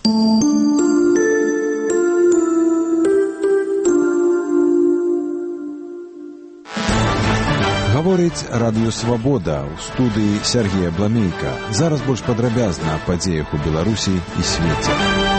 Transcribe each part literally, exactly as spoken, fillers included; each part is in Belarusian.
Гаворыць радыё «Свабода» ў студыі Сергея Бламейка. Зараз больш падрабязна аб падзеях у Беларусі і свеце.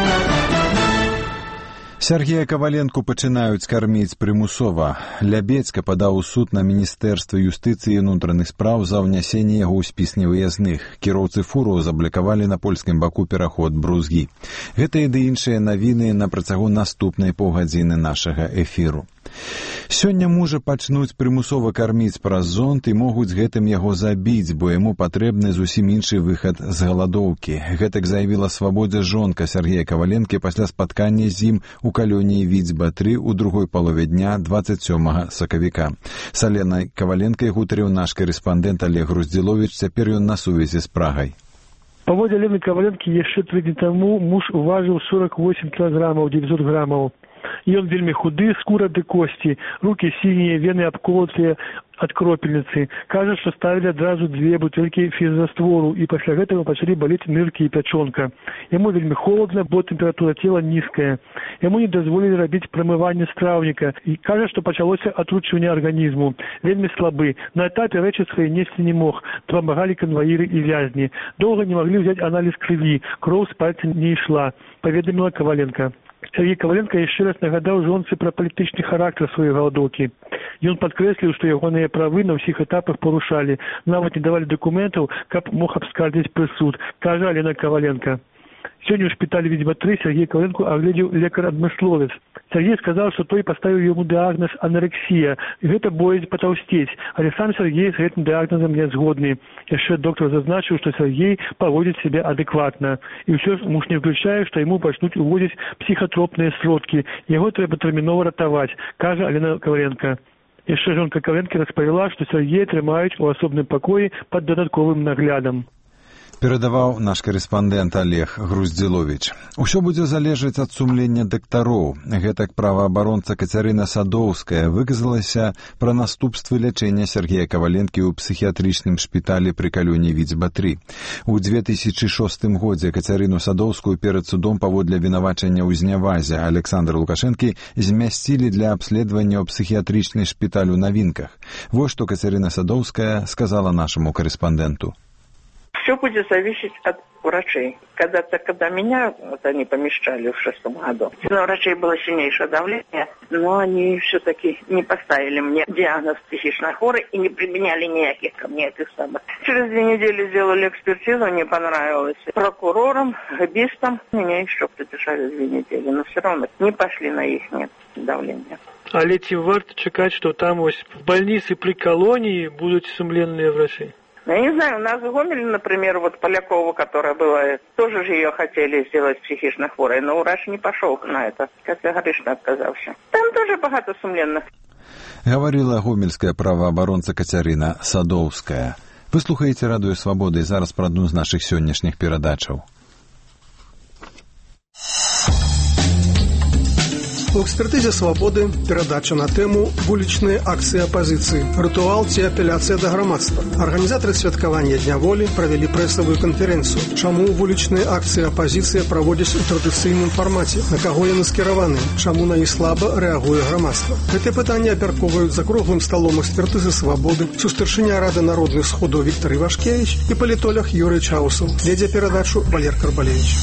Сергея Каваленку пачынаюць карміць прымусова. Лябедзька падаў у суд на Міністэрства юстыцыі і ўнутраных спраў за ўнясенне яго ў спіс невыязных. Кіроўцы фуру заблакавалі на польскім баку пераход Брузгі. Гэтыя ды іншыя навіны на працягу наступнай паўгадзіны нашага эфіру. Сёння мужа пачнуць прымусова карміць праз зонд і могуць гэтым яго забіць, бо яму патрэбны зусім іншы выхад з галадоўкі. Гэтак заявіла «Свабодзе» жонка Сергея Каваленкі пасля спаткання з ім у калоніі Віцьба-тры ў другой палове дня дваццаць сёмага сакавіка. С Аленай Каваленкай гутарыў наш карэспандэнт Олег Груздзіловіч, цяпер ён на сувязі з Прагай. Паводле Алены Каваленкі яшчэ тры дні таму муж важыў сорок восемь кілаграмаў дзевяцьсот грамаў. Ён вельмі худы, скура ды косці, рукі сінія, вены абколотыя ад кропельніцы. Кажа, што ставілі адразу дзве бутэлькі фізраствору, і пасля гэтага пачалі балець ныркі і пячонка. Яму вельмі холодна, бо тэмпература цела нізкая. Яму не дазволілі рабіць прамыванне страўніка, і кажа, што пачалося атручванне арганізму. Вельмі слабы. На этапе рэчы свае несці не мог. Дапамагалі канваіры і вязні. Доўга не маглі ўзяць аналіз крыві. Кроў з пальца не ішла, паведаміла Каваленка. Сергей Каваленка яшчэ раз нагадаў жонцы пра палітычны характар сваёй галадоўкі. Ён падкрэсліў, што ягоныя правы на ўсіх этапах парушалі, нават не давалі дакументаў, каб мог абскардзіць прысуд, кажа Алена Каваленка. Сёння ў шпіталі Віцьба-тры Сергей Каваленку агледзеў лекар-адмысловец. Сергей сказаў, што той паставіў яму дыягназ анарексія, і гэта боязь патаўсцець, але сам Сергей з гэтым дыягназам не згодны. Яшчэ доктар зазначыў, што Сергей паводзіць сябе адэкватна. І ўсё ж муж не выключае, што яму пачнуць уводзіць псіхатропныя сродкі. Яго трэба тэрмінова ратаваць, кажа Алена Каваленка. Яшчэ жонка Каваленкі распавяла, што Сергея трымаюць у асобным пакоі пад дадатковым наглядам. Перадаваў наш карэспандэнт Олег Груздзіловіч. Усё будзе залежаць ад сумлення дактароў. Гэтак праваабаронца Кацярына Садоўская выказалася пра наступствы лячэння Сергея Каваленкі ў псіхіятрычным шпіталі пры калоніі Віцьба-тры. У две тысячы шостым годзе Кацярыну Садоўскую перад судом паводле вінавачання ў знявазе Александра Лукашэнкі змясцілі для абследавання ў псіхіятрычны шпіталь у Навінках. Вось што Кацярына Садоўская сказала нашаму карэспандэнту. Все будет зависеть от врачей. Когда-то, когда меня вот они помещали в шестом году, у врачей было сильнейшее давление, но они все-таки не поставили мне диагноз психично хворый и не применяли никаких ко мне этих самых. Через две недели сделали экспертизу, не понравилось прокурорам, габистам. Меня еще придержали две недели, но все равно не пошли на их давление. Але ці варта чакаць, што там ось в больнице при колонии будут сумленные врачи? Я не знаю, у нас в Гомеле, например, вот Полякова, которая была, тоже же ее хотели сделать психично хворой, но врач не пошел на это, категорично отказался. Там тоже багато сумленных. Говорила гомельская правоабаронца Кацярына Садоўская. Вы слухаеце радыё «Свабода» і зараз пра адну з нашых сённяшніх перадачаў. У экспертызе «Свабоды» перадача на тэму «Вулічныя акцыі апазіцыі. Рытуал ці апеляцыя да грамадства». Арганізатары святкавання Дня волі правялі прэсавую канферэнцыю. Чаму вулічныя акцыі апазіцыя праводзяць у традыцыйным фармаце? На каго яны скіраваны? Чаму на іх слаба рэагуе грамадства? Гэтыя пытанні абмяркоўваюць за круглым сталом экспертызы «Свабоды», сустарчыня Рады народных сходаў Віктор Івашкевіч і палітолог Юрый Чаусаў. Вядзе перадачу Валер Карбалевіч.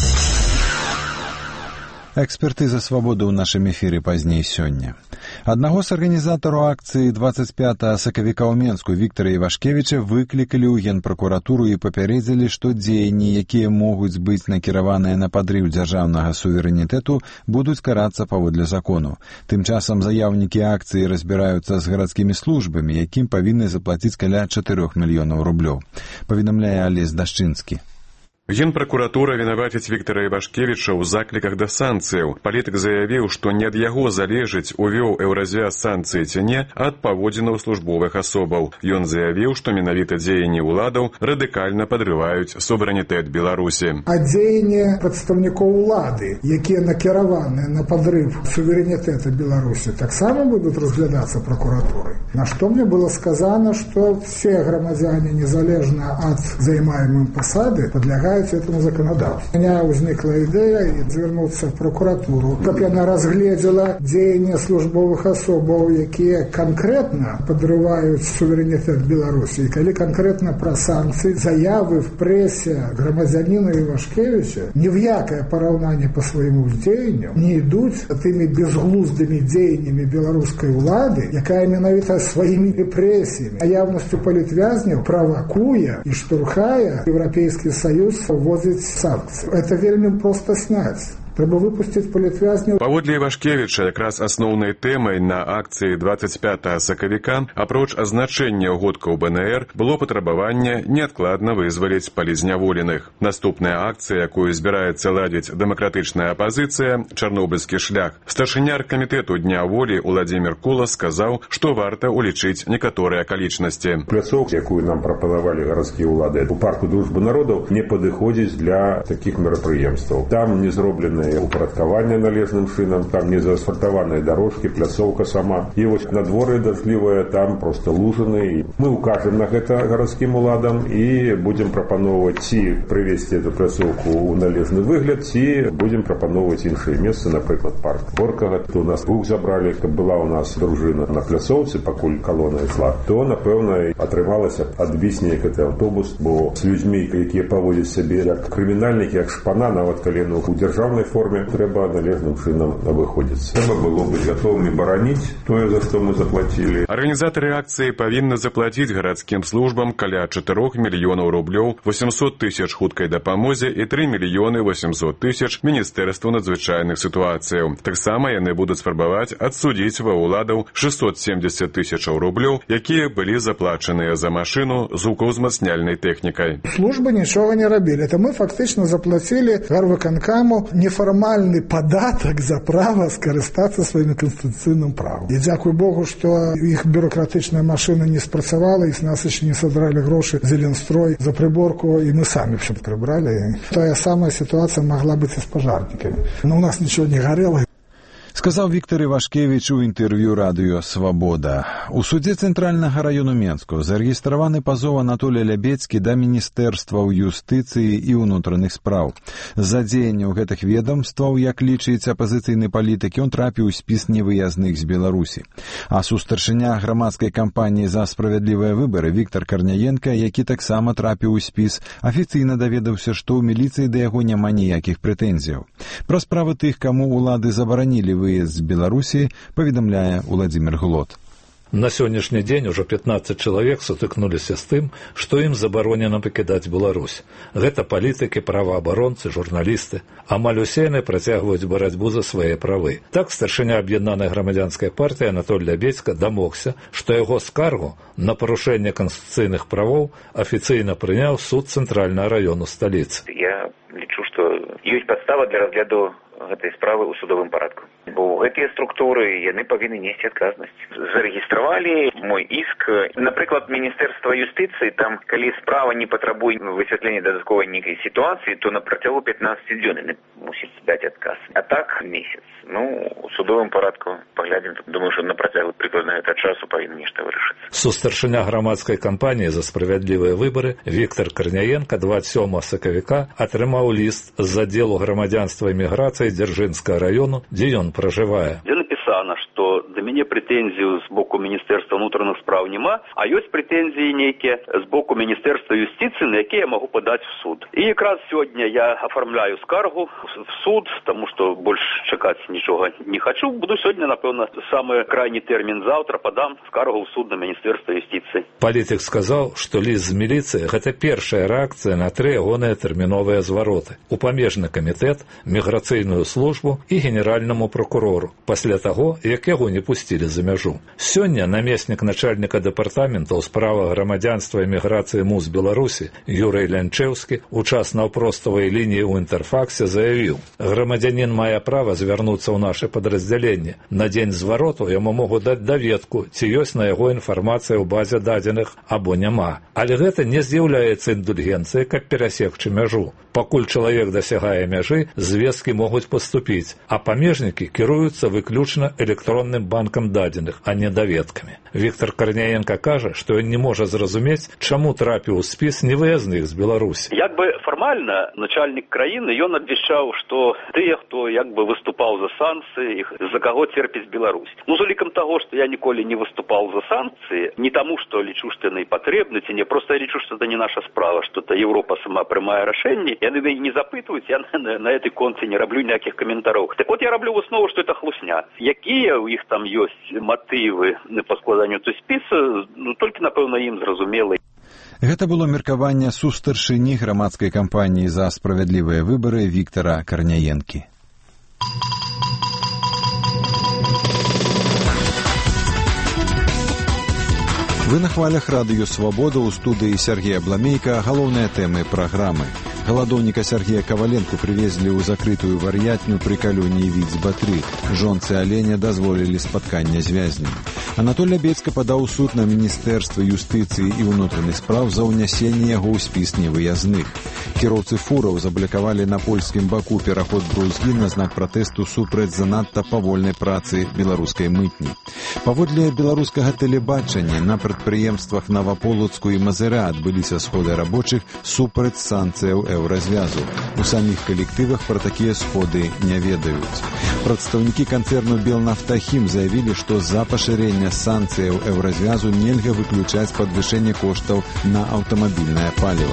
Экспертыза «Свабоды» ў нашым эфіры пазней сёння. Аднаго з арганізатараў акцыі дваццаць пятага сакавіка ў Менску Віктора Івашкевіча выклікалі ў Генпракуратуру і папярэдзілі, што дзеянні, якія могуць быць накіраваныя на падрыў дзяржаўнага суверэнітэту, будуць карацца паводле закону. Тым часам заяўнікі акцыі разбіраюцца з гарадскімі службамі, якім павінны заплаціць каля чатырох мільёнаў рублёў. Паведамляе Алесь Дашчынскі. Генпракуратура вінаваціць Віктара Івашкевіча ў закліках да санкцыяў. Палітык заявіў, што не ад яго залежыць, увёў еўразвяз санкцыі ці не, ад паводзінаў службовых асобаў. Ён заявіў, што менавіта дзеянні ўладаў радыкальна падрываюць суверэнітэт Беларусі. А дзеянні прадстаўнікоў улады, якія накіраваны на падрыв суверэнітэта Беларусі, таксама будуць разглядацца прокуратурай. На што мне было сказано, што все грамадзяне, незалежна ад займаемым пасады, падлягаюць сопротивляются этому законодательству. У меня возникла идея звернуться в прокуратуру, каб яна разгледзела дзеянне службовых асобаў, якія конкретно подрывают суверенитет Беларуси, и коли конкретно про санкции, заявы в прессе громадянина Ивашкевича ни в якое поравнание по своему дзеянню не идут теми безглуздыми дзеяннями белорусской улады, якая менавіта своими репрессиями, наявностью политвязняў провокуя и штурхая Европейский Союз вводить санкции. Это вельмі просто снять. Трэба выпусціць палітвязняў. Паводле Івашкевіча, якраз асноўнай тэмай на акцыі двадцать пятага сакавіка, апроч азначэння ўгодкаў бэ эн эр, было патрабаванне неадкладна вызваліць палізняволеных. Наступная акцыя, якую збіраецца ладзіць дэмакратычная апазіцыя, чарнобыльскі шлях. Старшыня аргкамітэту Дня волі Уладзімір Кула сказаў, што варта ўлічыць некаторыя акалічнасці. Пляцоўка, якую нам прапанавалі гарадскія ўлады у парку дружбы народаў, не падыходзіць для такіх мерапрыемстваў. Там не зроблены упарадкаванне належным чынам, там не заасфальтаваныя дорожкі, пляцоўка сама. І вось надвор'е дажджлівае, там проста лужыны. Мы укажем на гэта гарадскім уладам і будзем прапаноўваць ці прывесці эту пляцоўку ў належны выгляд, ці будзем прапаноўваць іншыя месцы, напрыклад, парк Горкага. То у нас рух забралі, каб была у нас дружына на пляцоўцы, пакуль калона ішла, то, напэўна, атрымалася адбіць неяк гэты аўтобус, бо з людзьмі, якія паводзяць сябе як крымінальнікі, як шпана, нават калі яны ў дзяржаўнай форме, трэба належным чынам абыходзіцца. Трэба было быць гатовымі бараніць тое, за што мы заплатілі. Арганізатары акцыі павінны заплаціць гарадскім службам каля чатырох мільёнаў рублёў, восемьсот тысяч хуткай дапамозе і тры мільёны восемьсот тысяч міністэрству надзвычайных сітуацыяў. Таксама яны будуць спрабаваць адсудзіць ва ўладаў шестьсот семьдесят тысячаў рублёў, якія былі заплачаныя за машыну з гукаўзмацняльнай тэхнікай. Службы нічога не рабілі. Это мы фактычна заплацілі гарвыканкаму нефармальны податок за право скарыстацца сваім канстытуцыйным правам. І дзякуй Богу, што іх бюрократычная машына не спрацавала, і з нас яшчэ не садралі грошы Зеленстрой за прыборку, і мы самі ўсё прыбралі. Тая самая сітуацыя магла быць і з пажарнікамі. Но у нас нічого не гарэла. Сказаў Віктор Івашкевіч у інтэрв'ю радыё «Свабода». У судзе Цэнтральнага раёну Менску зарэгістраваны пазов Анатолія Лябецкі да міністэрстваў юстыцыі і ўнутраных спраў. За дзеянне ў гэтых ведомстваў, як лічыць апазіцыйны палітык, ён трапіў у спіс невыязных з Беларусі. А сустаршыня грамадскай кампаніі «За справядлівыя выбары» Віктор Карняенка, які таксама трапіў у спіс, афіцыйна даведаўся, што ў міліцыі да яго няма ніякіх прэтэнзіяў. Пра справы тых, каму ўлады забаранілі выезд з Беларусі, паведамляе Уладзімір Глот. На сённяшні дзень ужо пятнаццаць чалавек сутыкнуліся з тым, што ім забаронена пакідаць Беларусь. Гэта палітыкі, праваабаронцы, журналісты. Амаль усе яны працягваюць барацьбу за свае правы. Так старшыня аб'яднанай грамадзянскай партыі Анатоль Лябецька дамогся, што яго скаргу на парушэнне канстытуцыйных правоў афіцыйна прыняў суд Цэнтральнага раёну сталіцы. Я лічу, што ёсць падстава для разгляду гэтай справы ў судовым парадку. Бо гэтыя структуры, яны павінны несці адказнасць. Зарэгістравалі мой іск. Напрыклад, Міністэрства юстыцыі, там, калі справа не патрабуе высвятлення дадатковай нейкай сітуацыі, то на працягу пятнаццаць дзён яны мусяць даць адказ. А так месяц. Ну, у судовым парадку паглядзім. Думаю, што на працягу прыкладна гэта часу павінна нешта вырашыцца. Сустаршыня грамадскай кампаніі «За справядлівыя выбары» Віктор Карняенка двадцать сёмага сакавіка атрымаў ліст з аддзелу грамадзянства і міграцыі Дзяржынскага раёну, дзе ён пражывае. Дзе напісана, што да мяне прэтэнзію з боку Міністэрства ўнутраных спраў няма, а ёсць прэтэнзіі нейкія з боку Міністэрства юстыцыі, на якія я магу падаць в суд. І якраз сёння я афармляю скаргу в суд, таму што больш чакаць нічога не хачу. Буду сёння, напэўна, самы крайні тэрмін заўтра падам скаргу ў суд на Міністэрства юстыцыі. Палітык сказаў, што ліст з міліцыі – гэта першая рэакцыя на тры ягоныя тэрміновыя звароты. У памежны камітэт, міграцыйную службу і генеральнаму прокурору, пасля таго, як яго не пусцілі за мяжу. Сёння намеснік начальніка дэпартамента ў справах грамадзянства і міграцыі МУС Беларусі Юрый Лянчэўскі у час наўпроставай лініі ў інтэрфаксе заявіў: грамадзянін мае права звярнуцца ў наша падраздзяленне. На дзень звароту яму могуць даць даведку, ці ёсць на яго інфармацыя ў базе дадзеных або няма. Але гэта не з'яўляецца індульгенцыяй, каб перасекчы мяжу. Пакуль чалавек дасягае мяжы, звесткі могуць паступіць, а памежнікі кіруюцца выключна электронным банкам дадзеных, а не даведкамі. Віктор Карняенка кажа, што ён не можа зразумець, чаму трапіў у спіс невыязных з Беларусі. Як бы формально фармальна начальнік краіны, ён абвяшчаў, што тыя, хто як бы выступаў за санкцыі, за каго церпіць Беларусь. Ну, з улікам таго, што я ніколі не выступаў за санкцыі, не таму, што лічу, што яны патрэбны, ці не, проста я лічу, што это не наша справа, што это Еўропа сама прымае рашэнні, яны мяне не запытваюць, я на, на этой концы не раблю ніякіх каментараў. Так вот, я раблю выснову, што это хлусня. Якія ў іх там ёсць матывы па складанню той спіса, ну, толькі, напэўна, ім зразумела. Гэта было меркаванне сустаршыні грамадскай кампаніі за справядлівыя выбары Віктара Карняенкі. Вы на хвалях радыё «Свабода», у студыі Сергея Бламейка. Галоўныя тэмы праграмы. Галадоўніка Сергея Каваленку привезли ў закрытую вар'ятню пры калоніі Віцьба-тры. Жонцы аленя дазволілі спатканне з вязнем. Анатоль Лябецька падаў у суд на Міністэрства юстыцыі і ўнутраных спраў за ўнясенне яго ў спіс невыязных. Кіроўцы фураў заблакавалі на польскім баку пераход Брузгі на знак пратэсту супраць занадта павольнай працы беларускай мытні. Паводле беларускага тэлебачання на прадпрыемствах Наваполацку і Мазыра адбыліся сходы рабочых супраць санкцыяў еўразвязу. У саміх калектывах пра такія сходы не ведаюць. Прадстаўнікі канцэрну «Белнафтахім» заявілі, што з-за пашырення санкцыяў еўразвязу нельга выключаць падвышэнне коштаў на аўтамабільнае паліва.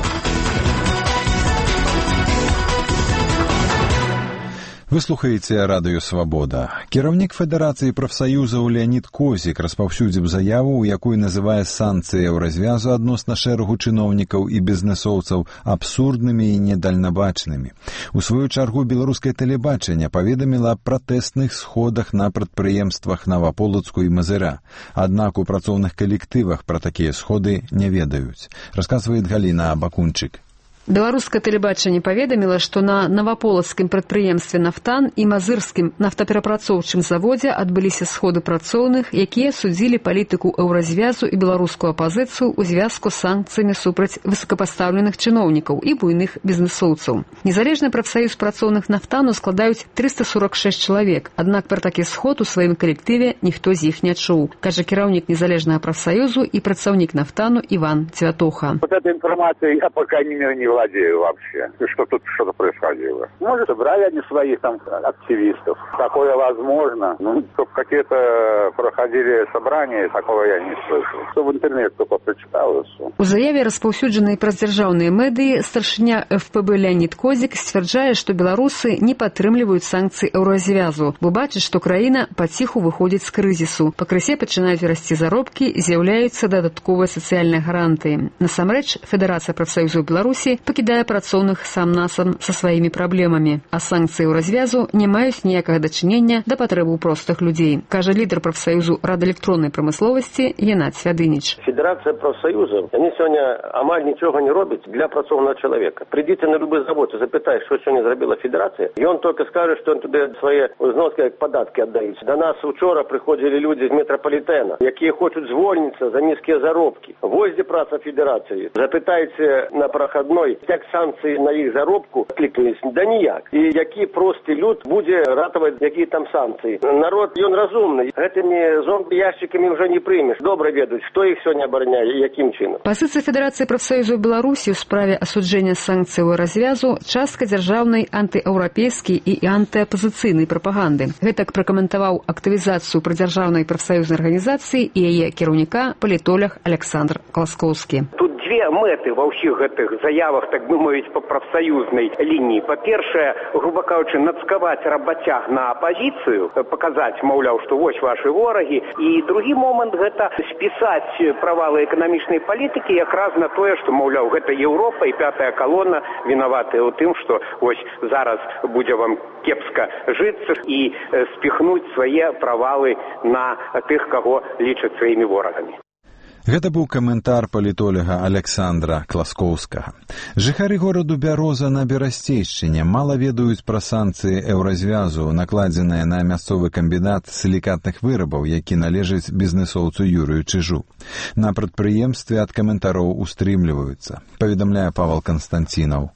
Вы слухаеце радыё «Свабода». Кіраўнік Федэрацыі прафсаюзаў Леанід Козік распаўсюдзіў заяву, у якой называе санкцыі еўразвязу адносна шэрагу чыноўнікаў і бізнэсоўцаў абсурднымі і недальнабачнымі. У сваю чаргу беларускае тэлебачанне паведаміла аб пратэсных сходах на прадпрыемствах Наваполацку і Мазыра. Аднак у працоўных калектывах пра такія сходы не ведаюць. Расказвае Галіна Бакунчык. Беларускае тэлебачанне паведаміла, што на наваполацкім прадпрыемстве «Нафтан» і мазырскім нафтаперапрацоўчым заводзе адбыліся сходы працоўных, якія судзілі палітыку еўразвязу і беларускую апазіцыю ў звязку з санкцыямі супраць высокапастаўленых чыноўнікаў і буйных бізнэсоўцаў. Незалежны прафсаюз працоўных «Нафтану» складаюць трыста сорок шэсць чалавек, аднак пра такі сход у сваім калектыве ніхто з іх не чуў, кажа кіраўнік незалежнага прафсаюзу і прадстаўнік «Нафтану» Іван Цвятоха. Вот эта информация, я пока не, не владею вообще, что тут что-то происходило. Может, собрали они своих там активистов. Такое возможно. Ну, чтобы какие-то проходили собрания, такого я не слышал. Что в интернет только прочитал. У заяве, распаўсюджанай праз дзяржаўныя медыі, старшыня эф пэ бэ Леанід Козік сцвярджае, што беларусы не падтрымліваюць санкцыі еўразвязу, бо бачаць, што краіна паціху выходзіць з крызісу. Пакрысе пачынаюць расці заробкі, з'яўляюцца дадатковыя сацыяльныя гарантыі. Насамрэч, Федэрацыя прафсаюзаў Беларусі пакідае працоўных сам-насам са сваімі праблемамі, а санкцыі развязу не маюць ніякага дачынення да патрэбаў простых людзей, кажа лідар прафсаюзу радыэлектроннай прамысловасці Геннадзь Фядыніч. Федэрацыя прафсаюзаў, яны сёння амаль нічога не робяць для працоўнага чалавека. Прыйдзіце на любы завод і запытай, што сёння зрабіла федэрацыя, ён толькі скажа, што ён туды свае узноски як падаткі аддаюць. Да нас учора прыходзілі людзі з метрапалітэна, якія хочуць звольніцца за нізкія заробкі. Вось дзе праца федэрацыі. Запытайце на праходной, як санкцыі на іх заробку клікаюць, да ніяк. І які просты люд будзе ратаваць, якія там санкцыі. Народ, ён разумны. Гэтымі зомбі-яшчыкамі ўжо не прымеш. Добра ведаюць, хто іх сёння абараняе і якім чынам. Пазіцыя Федэрацыі прафсаюзаў Беларусі ў справе асуджэння санкцыяў развязу частка дзяржаўнай антыеўрапейскай і антыапазіцыйнай прапаганды. Гэтак пракаментаваў актывізацыю прыдзяржаўнай прафсаюзнай арганізацыі і яе кіраўніка палітолог Александр Класкоўскі. Тут дзве мэты ва ўсіх гэтых заявах, так бы мовіць, па прафсаюзнай лініі. Па-першае, груба кажучы, нацкаваць рабацяг на апазіцыю, паказаць, маўляў, што вось вашы ворагі. І другі момант – гэта спісаць правалы эканамічнай палітыкі якраз на тое, што, маўляў, гэта Еўропа і пятая калона вінаватыя ў тым, што вось зараз будзе вам кепска жыцца і спіхнуць свае правалы на тых, каго лічаць сваімі ворагамі. Гэта быў каментар палітолага Александра Класкоўскага. Жыхары гораду Бяроза на Берасцейшчыне мала ведаюць пра санкцыі еўразвязу, накладзеныя на мясцовы камбінат сілікатных вырабаў, які належыць бізнэсоўцу Юрыю Чыжу. На прадпрыемстве ад каментароў устрымліваюцца, паведамляе Павал Канстанцінаў.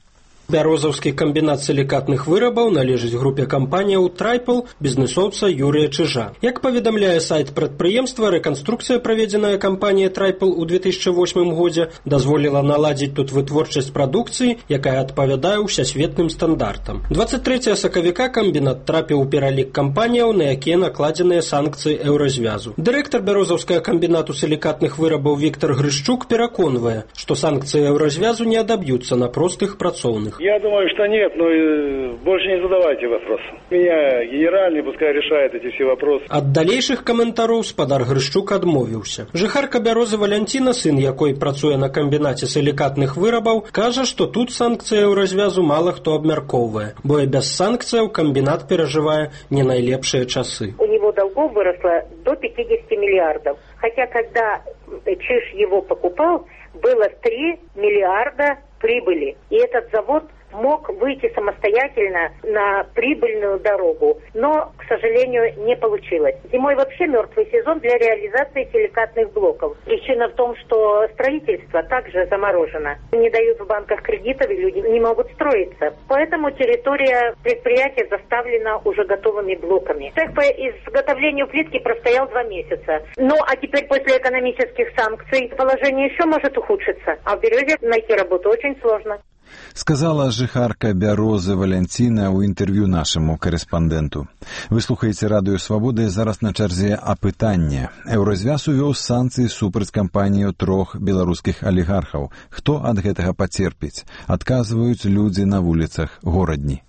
Бярозаўскі камбінат сілікатных вырабаў належыць групе кампаніяў «Трайпл» бізнесоўца Юрія Чыжа. Як паведамляе сайт прадпрыемства, рэканструкцыя, праведзеная кампаніяй «Трайпл» у две тысячи восьмым годзе, дазволіла наладзіць тут вытворчасць прадукцыі, якая адпавядае ўсясветным стандартам. дваццаць трэцяга сакавіка камбінат трапіў у пералік кампаніяў, на якія накладзеныя санкцыі еўразвязу. Дырэктар бярозаўскага камбінату сілікатных вырабаў Віктор Грышчук пераконвае, што санкцыі еўразвязу не адаб'юцца на простых працоўных. Я думаю, что нет, но больше не задавайте вопрос. Меня генеральный пускай решает эти все вопросы. Ад далейшых каментароў спадар Грышчук адмовіўся. Жыхарка Бярозы Валянціна, сын якой працуе на камбінаце сілікатных вырабаў, кажа, што тут санкцыі еўразвязу мала хто абмяркоўвае, бо і без санкцыяў камбінат перажывае не найлепшыя часы. У него долгов выросло до пятидесяти миллиардов. Хотя, когда Чиж его покупал, было три миллиарда прибыли. И этот завод мог выйти самостоятельно на прибыльную дорогу, но, к сожалению, не получилось. Зимой вообще мертвый сезон для реализации силикатных блоков. Причина в том, что строительство также заморожено. Не дают в банках кредитов, и люди не могут строиться. Поэтому территория предприятия заставлена уже готовыми блоками. Цех по изготовлению плитки простоял два месяца. Ну, а теперь после экономических санкций положение еще может ухудшиться. А в Березе найти работу очень сложно. Сказала жыхарка Бярозы Валянціна ў інтэрв'ю нашаму карэспандэнту. Вы слухаеце радыё Свабода, і зараз на чарзе апытанне. Еўразвяз увёў санкцыі супраць кампанію трох беларускіх алігархаў. Хто ад гэтага пацерпіць? Адказваюць людзі на вуліцах горадні.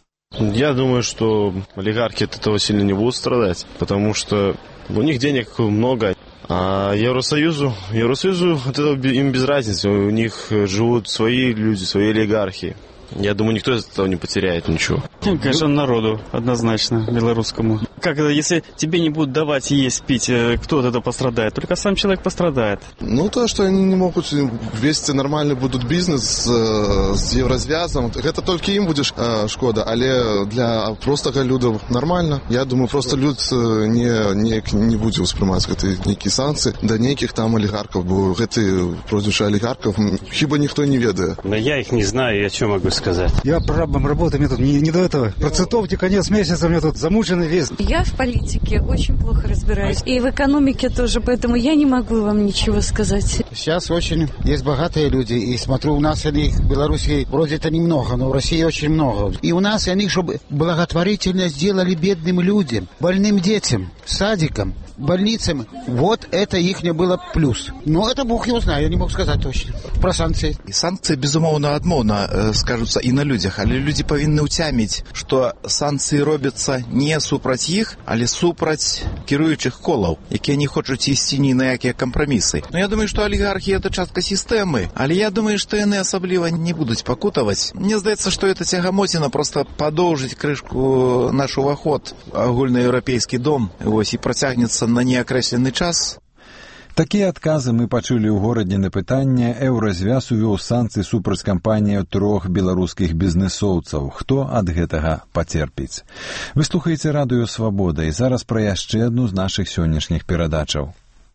Я думаю, что олигархи от этого сильно не будут страдать, потому что у них денег много. А Евросоюзу, Евросоюзу от этого им без разницы, у них живут свои люди, свои олигархи. Я думаю, никто из этого не потеряет ничего. Конечно, народу, однозначно, белорусскому. Как это, если тебе не будут давать есть, пить, кто от этого пострадает? Только сам человек пострадает. Ну, то, что они не могут вести нормальный будут бизнес э, с Еврозвязом, это только им будет э, шкода, але для простого люда нормально. Я думаю, просто люд не, не, не будет воспринимать эти некие санкции, да неких там олигархов, бо эти против олигархов, хиба никто не ведает. Да я их не знаю, я что могу сказать? Я прорабом работаю, мне тут не, не до этого. Процентовки, конец месяца, мне тут замученный весь. Я в политике очень плохо разбираюсь. И в экономике тоже, поэтому я не могу вам ничего сказать. Сейчас очень есть богатые люди. И смотрю, у нас их в Беларуси вроде это немного, но в России очень много. И у нас они, чтобы благотворительно сделали бедным людям, больным детям, садикам, больницам. Вот это их не было плюс. Но это Бог его знает, я не могу сказать точно. Про санкции. И санкции, безумоўна, адмоўна э, скажутся и на людях, але люди повинны уцяміць, что санкции робятся не супраць іх, але супраць кіруючых колаў, якія не хочуць ісці ні на якія кампрамісы. Но я думаю, что олигархи это частка системы, але я думаю, что яны асабліва не будуць пакутаваць. Мне здаецца, что это цягамоціна просто падоўжыць крышку наш уваход агульнаеўрапейскі дом, вось, і працягнецца на неакрэслены час. Такія адказы мы пачулі ў горадзе на пытанне. Еўразвяз увёў санкцыі супраць кампаніяў трох беларускіх бізнесоўцаў. Хто ад гэтага пацерпіць? Вы слухаеце радыё Свабода, і зараз пра яшчэ адну з нашых сённяшніх перадачаў.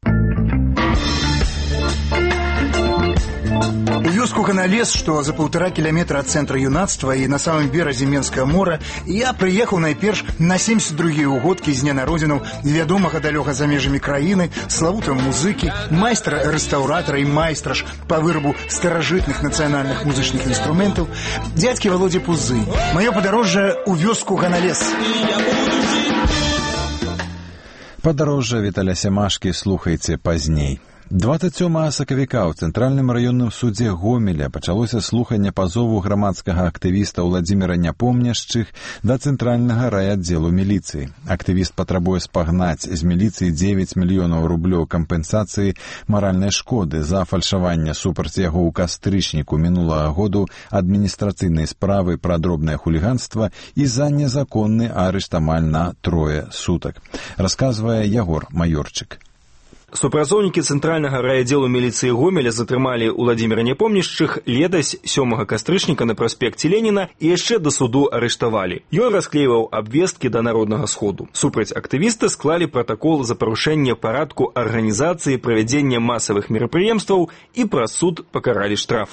Вёску Ганалес, что за полтора километра от центра юнацтва и на самом березе Менского мора, я приехал найперш на семьдесят другие угодки з дня народзінаў вядомага далёка за межамі краіны, славутага музыкі, майстра рэстаўратара і майстра ж по вырабу старажытных нацыянальных музычных інструментаў, дядькі Володя Пузы. Маё падарожжа ў вёску Ганалес. Падарожжа Віталя Сямашкі слухайце пазней. дваццаць сёмага сакавіка ў Цэнтральным раённым судзе Гомеля пачалося слуханне пазову грамадскага актывіста Владзіміра Няпомняшчых да цэнтральнага райаддзелу міліцыі. Актывіст патрабуе спагнаць з міліцыі дзевяць мільёнаў рублёў кампенсацыі маральнай шкоды за фальшаванне супраць яго ў кастрычніку мінулага году адміністрацыйнай справы пра дробнае хуліганства і за незаконны арышт амаль на трое сутак. Расказвае Ягор Маёрчык. Супрацоўнікі цэнтральнага райаддзелу міліцыі Гомеля затрымалі Уладзіміра Няпомняшчых летась сёмага кастрычніка на праспекце Леніна і яшчэ да суду арыштавалі. Ён расклейваў абвесткі да народнага сходу. Супраць актывіста склалі пратакол за парушэнне парадку арганізацыі правядзення масавых мерапрыемстваў і праз суд пакаралі штрафам.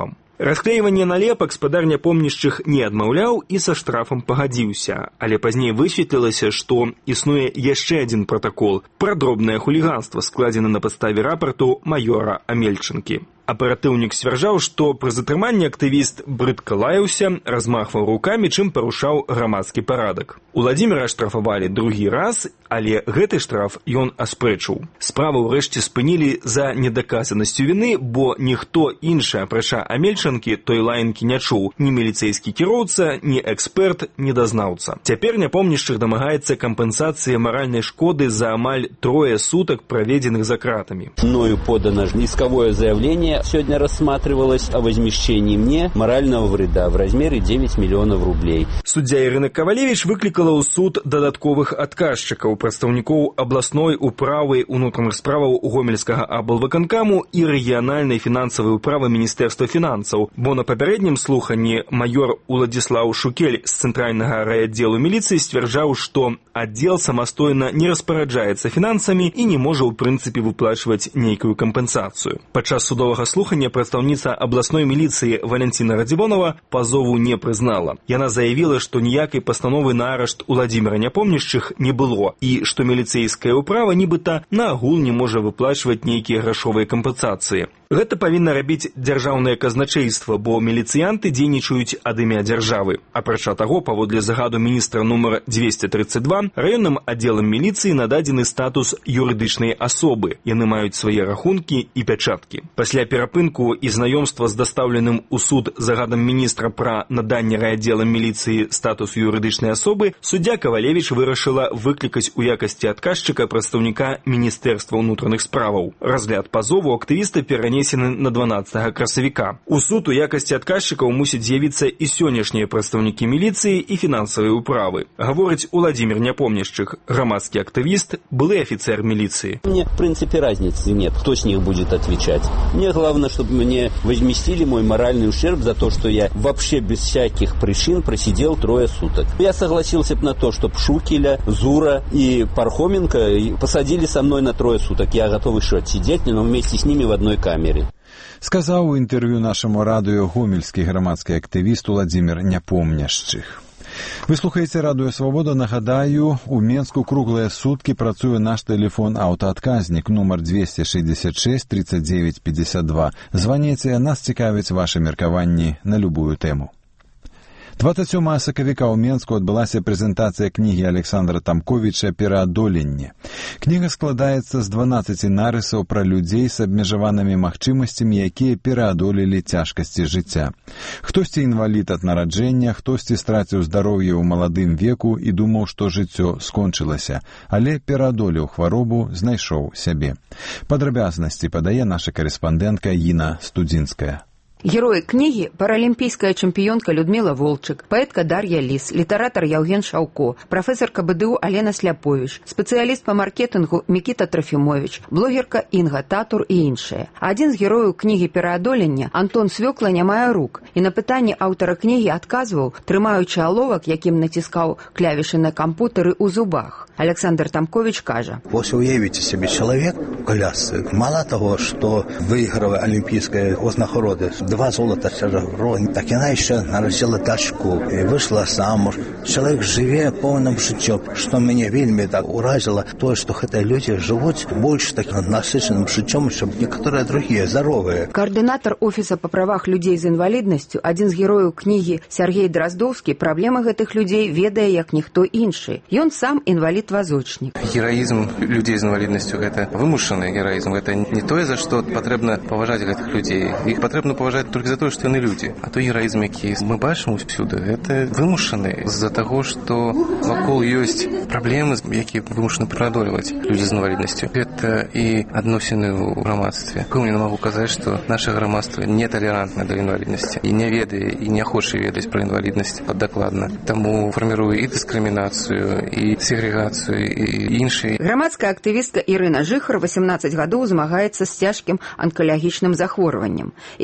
Расклейванне налепак спадар няпомнішчых не адмаўляў і са штрафам пагадзіўся, але пазней высветлілася, што існуе яшчэ адзін пратакол пра дробнае хуліганства, складзены на падставе рапарту маёра Амельчанкі. Аператыўнік сцвярджаў, што пры затрыманні актывіст брыдка лаяўся, размахваў рукамі, чым парушаў грамадскі парадак. Уладзіміра штрафавалі другі раз, але гэты штраф ён аспрэчыў. Справу ўрэшце спынілі за недаказанасцю віны, бо ніхто іншы, апрача Амельчанкі, той лаянкі не чуў. Ні міліцэйскі кіроўца, ні эксперт, ні дазнаўца. Цяпер няпомнішчых дамагаецца кампенсацыі маральнай шкоды за амаль трое сутак, праведзеных за кратамі. Мною подано исковое заявление. Сегодня рассматривалось о возмещении мне морального вреда в размере девять миллионов рублей. Суддзя Ірына Кавалевіч выклікала ў суд дадатковых адказчыкаў, прадстаўнікоў абласной управы унутраных справаў гомельскага аблвыканкаму і рэгіянальнай фінансавай управы Міністэрства фінансаў, бо на папярэднім слуханні маёр Уладзіслаў Шукель з цэнтральнага райаддзелу міліцыі сцвярджаў, што аддзел самастойна не распараджаецца фінансамі і не можа ў прынцыпе выплачваць нейкую кампенсацыю. Падчас судовага слухання прадстаўніца абласной міліцыі Валянціна Радзівонова пазову не прызнала. Яна заявіла, што ніякай пастановы на арышт Уладзіміра Няпомнішчых не было і што міліцэйская ўправа нібыта наогул не можа выплачваць нейкія грашовыя кампенсацыі. Гэта павінна рабіць дзяржаўнае казначэйства, бо міліцыянты дзейнічаюць ад імя дзяржавы. Апрача таго, паводле загаду міністра нумар дзвесце трыццаць два, раённым аддзелам міліцыі нададзены статус юрыдычнай асобы. Яны маюць свае рахункі і пячаткі. Пасля перапынку і знаёмства з дастаўленым у суд загадам міністра пра наданне райаддзелам міліцыі статусу юрыдычнай асобы, суддзя Кавалевіч вырашыла выклікаць у якасці адказчыка прадстаўніка Міністэрства ўнутраных справаў. Разгляд пазову актывіста перанесены на дванаццатага красавіка. У суд у якасці адказчыкаў мусяць з'явіцца і сённяшнія прадстаўнікі міліцыі і фінансавай управы. Гаворыць Уладзімір Няпомнішчых, грамадскі актывіст, былы афіцер міліцыі. Мне, в принципе, разницы нет, кто с них будет отвечать. Мне главное, чтобы мне возместили мой моральный ущерб за то, что я вообще без всяких причин просидел трое суток. Я согласился бы на то, чтобы Шукеля, Зура и Пархоменко посадили со мной на трое суток. Я готов еще отсидеть, но вместе с ними в одной камере. Сказаў у інтэрв'ю нашаму радыё гомельскі грамадскі актывіст Уладзімір Няпомняшчых. Вы слухаеце радыё Свабода. Нагадаю, у Менску круглыя суткі працуе наш тэлефон аўтаадказнік нумар двести шестьдесят шесть тридцать девять пятьдесят два. Званіце, нас цікавяць ваши меркаванні на любую тэму. двадцать сёмага сакавіка ў Менску адбылася прэзентацыя кнігі Александра Тамковіча «Пераадоленне». Кніга складаецца з дванаццаці нарысаў пра людзей з абмежаванымі магчымасцямі, якія пераадолелі цяжкасці жыцця. Хтосьці інвалід ад нараджэння, хтосьці страціў здароўе ў маладым веку і думаў, што жыццё скончылася, але пераадолеў хваробу, знайшоў сябе. Падрабязнасці падае наша карэспандэнтка Іна Студзінская. Герои книги – паралимпийская чемпионка Людмила Волчек, поэтка Дарья Лис, литератор Евген Шауко, профессорка БДУ Алена Сляпович, специалист по маркетингу Микита Трофимович, блогерка Инга Татур и іншие. Один з героїв книги «Пераадолення» Антон Свекла не мае рук, і на питання автора книги адказваў, трымаючы аловак, яким натискаў клавіши на комп'ютері у зубах. Александр Тамкович кажа: «Вось уявіце себе человек в коляске, мало того, что выиграла олимпийские вознагороды, два золота серебро, так яна еще народила дочку и вышла замуж. Человек живе полным життем, что меня вельми так уразило, то, что эти люди живут больше таким насыщенным життем, чем некоторые другие, здоровые». Координатор офиса по правах людей з інваліднасцю, один з герояў книги Сергей Дроздовский, проблемы гэтых людей ведае як ніхто іншы. Ён сам інвалід-вазочнік. Героизм людей з інваліднасцю – это вымушаны героизм. Это не тое, за что потрібно поважати гэтых людей. Их потрібно поважати тільки за те, що вони люди. А той героизм, який ми бачимо всюди, це вимушений з-за того, що вокруг є проблеми, які вимушені преодолювати люди з інвалідністю. Це і відносини у громадстві. Я не можу казати, що наше громадство нетолерантне до інвалідності, і не ведає, і не хоче ведати про інвалідність докладно. Тому формує і дискримінацію, і сегрегацію, і інші. Громадская активистка Ірина Жихар восемнадцать гадоў змагаецца з цяжкім онкалагічным захворваннем і дапамагае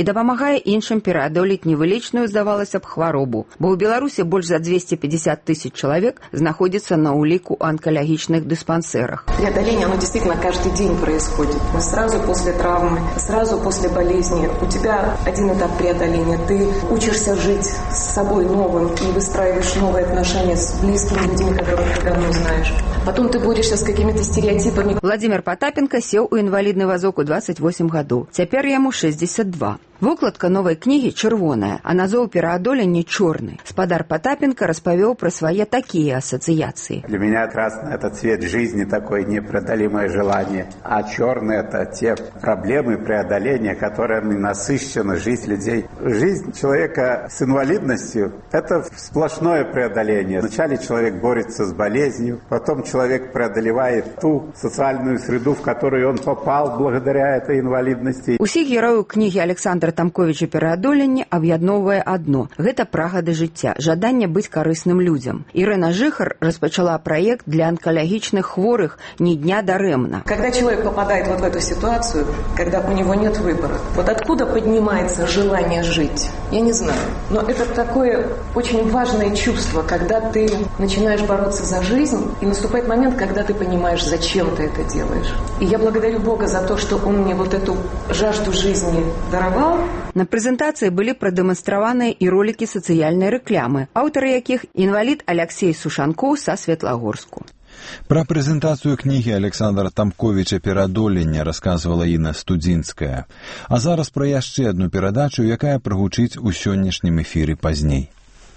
дапамагае іншым пераадолець невылечную, здавалася б, хваробу, бо ў Беларусі больш за двести пятьдесят тысяч человек находится на улику онкологичных диспансерах. Преодоление, оно действительно каждый день происходит. Сразу после травмы, сразу после болезни. У тебя один этап преодоления. Ты учишься жить с собой новым и выстраиваешь новые отношения с близкими людьми, которых ты давно знаешь. Потом ты борешься с какими-то стереотипами. Владимир Потапенко сел у инвалидный вазок у двадцать восемь гадоў. Цяпер яму шестьдесят два. Вокладка новой книги чырвоная, а назоў пераадолення чорны. Спадар Потапенко распавёў пра свае такие ассоциации. Для меня красный – это цвет жизни, такое непреодолимое желание. А черный – это те проблемы преодоления, которыми насыщена жизнь людей. Жизнь человека с инвалидностью – это сплошное преодоление. Вначале человек борется с болезнью, потом человек преодолевает ту социальную среду, в которую он попал благодаря этой инвалидности. Усіх герояў кнігі Александра Тамковіча пераадолення аб'ядноўвае адно – гэта прага да жыцця, жаданне быць карысным людзям. Ирина Жихар распачала проект для онкологичных хворых «Ни дня даремно». Когда человек попадает вот в эту ситуацию, когда у него нет выбора, вот откуда поднимается желание жить, я не знаю. Но это такое очень важное чувство, когда ты начинаешь бороться за жизнь, и наступает момент, когда ты понимаешь, зачем ты это делаешь. И я благодарю Бога за то, что Он мне вот эту жажду жизни даровал. На прэзентацыі былі прадэманстраваныя і ролікі сацыяльнай рэкламы, аўтары якіх інвалід Алексей Сушанкоў са Светлагорску. Пра прэзентацыю кнігі Александра Тамковіча «Пераадолення» расказвала Інна Студзінская. А зараз пра яшчэ адну перадачу, якая прагучыць у сённяшнім эфіры пазней.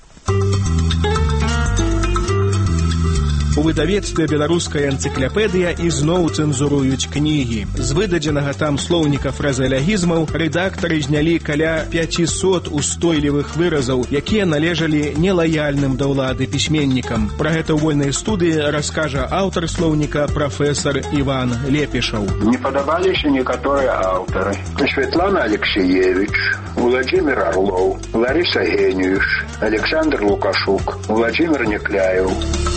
У выдавецтве «Беларуская энцыклапедыя» ізноў цэнзуруюць кнігі. З выдадзенага там слоўніка фразеалягізмаў рэдактары знялі каля пяцісот устойлівых выразаў, якія належалі нелаяльным да ўлады пісьменнікам. Пра гэта ў вольнай студыі раскажа аўтар слоўніка прафесар Іван Лепішаў. Не падабаліся некаторыя аўтары. Светлана Алексеевич, Владимир Орлов, Лариса Генюш, Александр Лукашук, Владимир Некляев.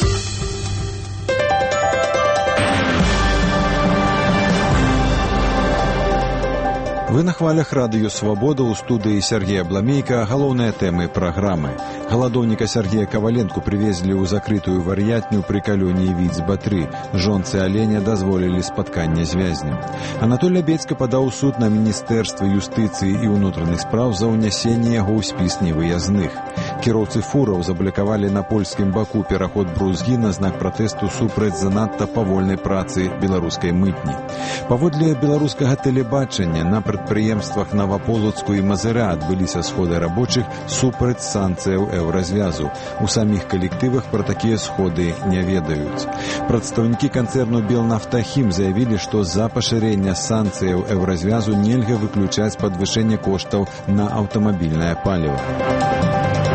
Вы на хвалях радыё «Свабода» ў студыі Сергея Бламейка. Галоўныя тэмы праграмы. Галадоўніка Сергея Каваленку привезли ў закрытую вар'ятню пры калёне Віцьба-тры. Жонцы аленя дазволілі спатканне з вязнем. Анатоль Лябецька падаў у суд на Міністэрства юстыцыі і ўнутраных спраў за ўнясенне яго ў спіс невыязных. Кіроўцы фураў заблакавалі на польскім баку пераход Брузгі на знак пратэсту супраць занадта павольнай працы беларускай мытні. Паводле беларускага тэлебачання на прадпрыемствах Наваполацку і Мазыря адбыліся сходы рабочых супраць санкцыяў еўразвязу. У саміх калектывах пра такія сходы не ведаюць. Прадстаўнікі канцэрну «Белнафтахім» заявілі, што з-за пашырення санкцыяў еўразвязу нельга выключаць падвышэнне коштаў на аўтамабільнае паліва.